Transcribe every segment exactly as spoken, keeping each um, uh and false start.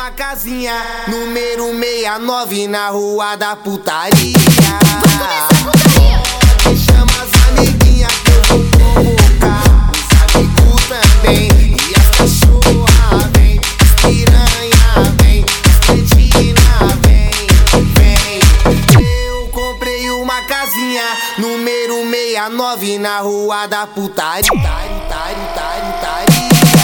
uma casinha, número sessenta e nove, na rua da putaria. Vai chama as amiguinhas que eu vou convocar, os amigos também, e as cachorras vem, as piranha vem, as cretinas vem, vem. Eu comprei uma casinha, número sessenta e nove, na rua da putaria. Tari, tari, tari, tari.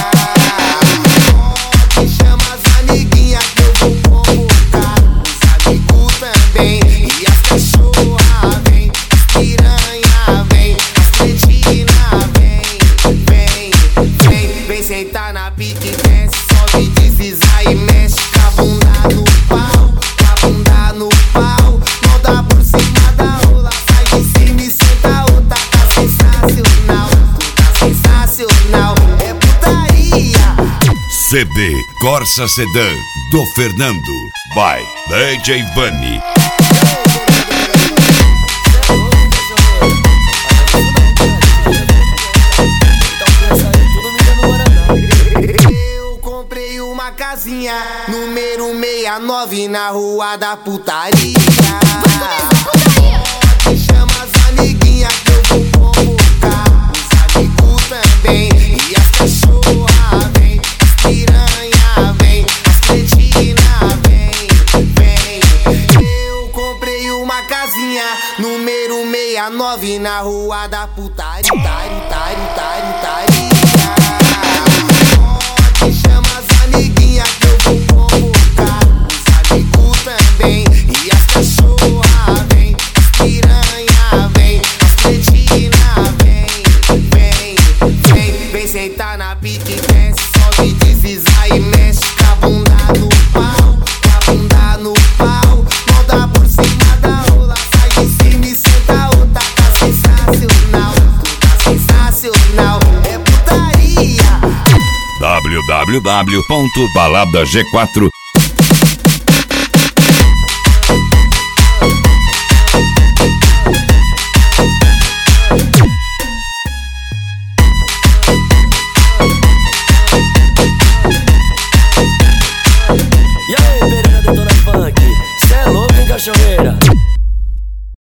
Sentar na pique, desce, sobe, desliza e mexe com a bunda no pau, com a bunda no pau. Não dá por cima da rola, sai de cima e senta outra. Tá sensacional, tá sensacional, é putaria. C D Corsa Sedan do Fernando, by D J Bunny. Casinha, número sessenta e nove, na rua da putaria. Vai chama as amiguinhas que eu vou convocar, os amigos também, e as cachorras vem, as piranha vem, as cretinas vem, vem. Eu comprei uma casinha, número sessenta e nove, na rua da putaria. Tari, tari, tari, tari. Sentar na pique, desce, sobe, desliza e mexe com a bunda no pau, com a bunda no pau. Não dá por cima da rola, sai de cima e senta outra. Tá sensacional, tá sensacional, é putaria. w w w ponto balada g quatro